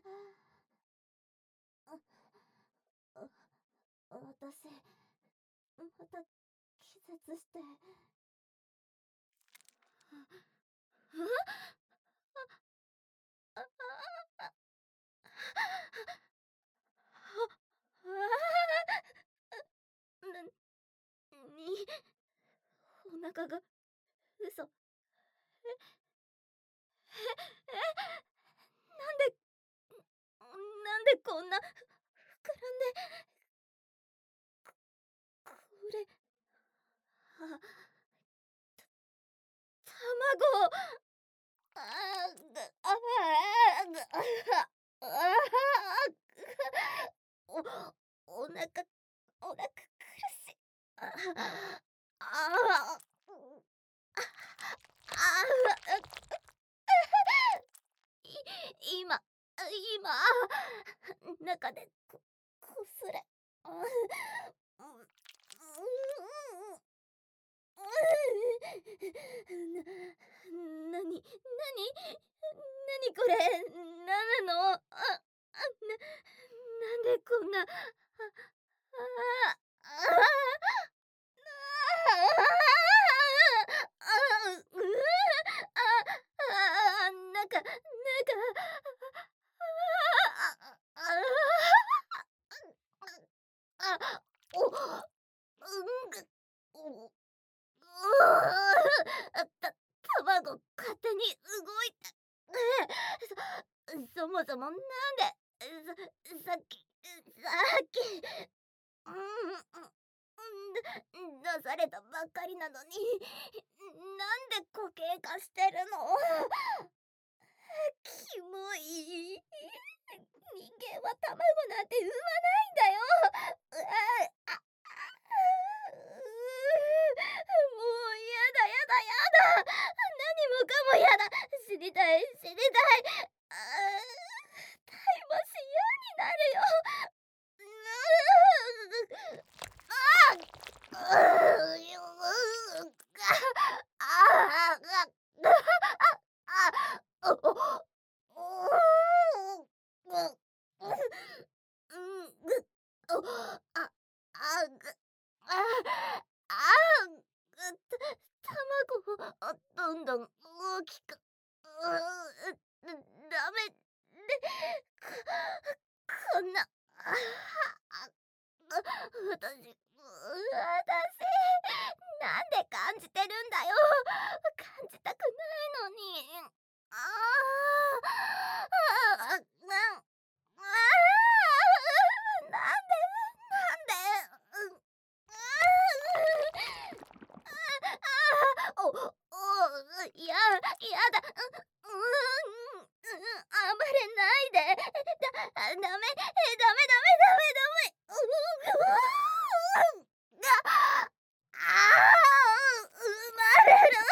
私、また気絶して。お腹が、嘘。なんでこんな膨らんで、これ、卵。お、お腹、お腹苦しい。今、中でこすれ。なにこれ。なんなの。なんでこんな。卵勝手に動いて。そもそもなんでさっき出されたばっかりなのに、なんで固形化してるの。キモい。人間は卵なんて産まないんだよ。もうやだ。何もかもやだ。死にたい。タイマシ嫌になるよ。卵どんどん大きく。ダメで、こんな。私、なんで感じてるんだよ。感じたくないのに。やだ。暴れないで。ダメ。生まれる。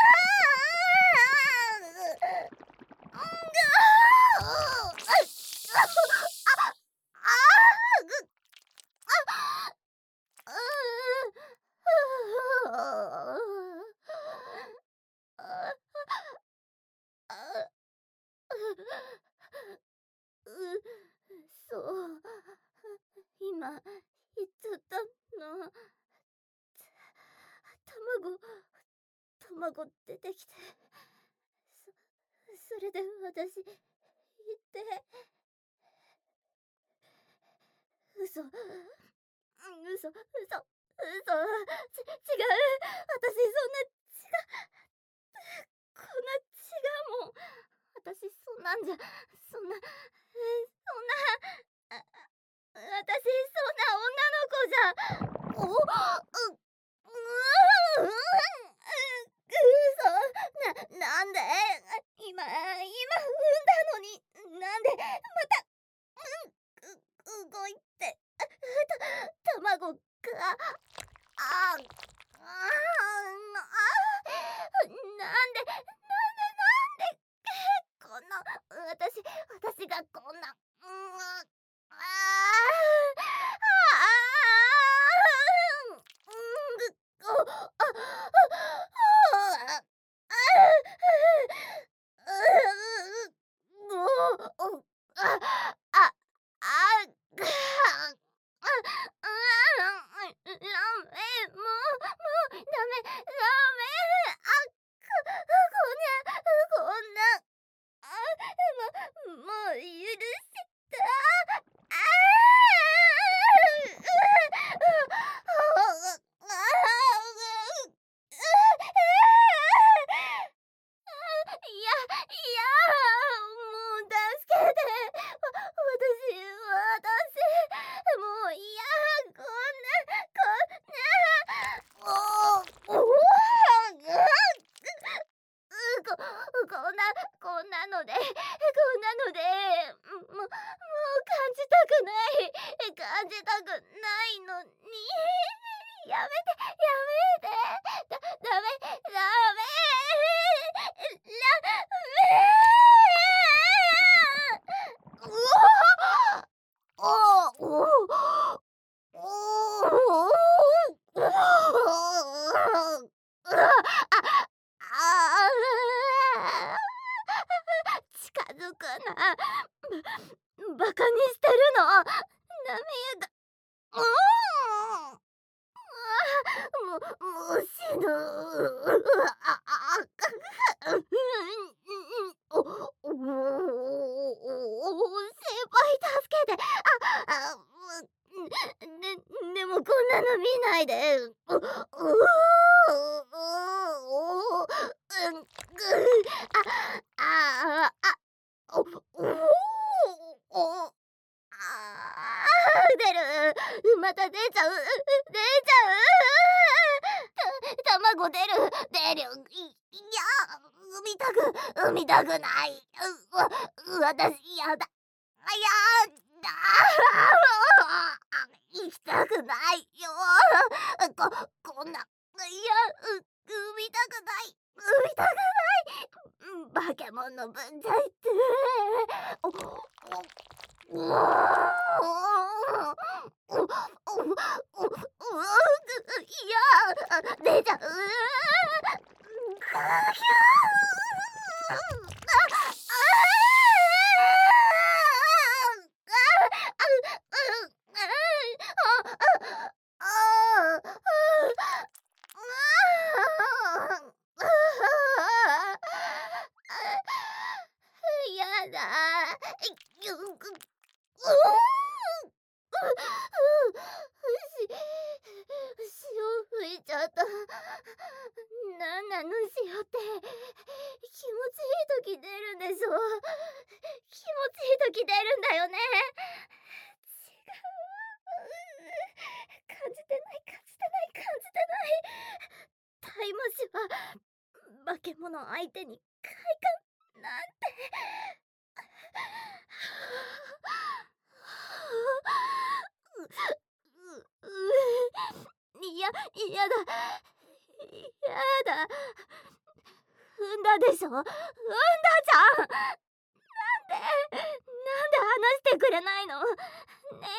そう、今言っちゃったの。卵出てきて、それで私言って。嘘。違う。私そんなこんな違うもん。私そんなんじゃ、そんな、あ私そんな女の子じゃ。なんで今産んだのに、なんでまた動いて。卵が。なんでこんな。私がこんな。 こんなので、もう感じたくない、感じたくないのに、やめて、ダメ、おお近づくな。バカにしてるの。ダメやだ。もう死ぬ。先輩助けて。でもこんなの見ないで。おおお出る。また出ちゃう。卵出る。いや、産みたくない。私やだ。だ行きたくないよ。こんな、産みたくない。化け物ぶんちゃいって。いや、出ちゃう。やだ。潮吹いちゃった。なんなの潮って。気持ちいい時出るんでしょ。気持ちいい時出るんだよね。違う。感じてない。タイマシは化け物相手に快感なんて。やだ。踏んだでしょ。踏んだじゃん。なんで話してくれないの。ねえ、なんで。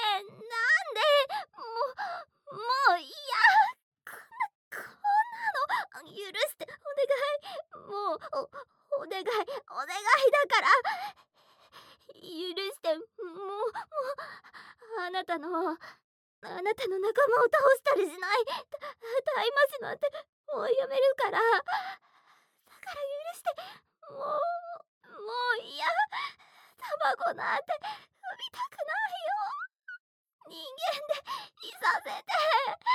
もういや。こんなの許してお願い。もうお願いだから許して。もうあなたの仲間を倒したりしない。タイマシなんてもうやめるから。だから許して。もう嫌。卵なんて産みたくないよ。人間でいさせて。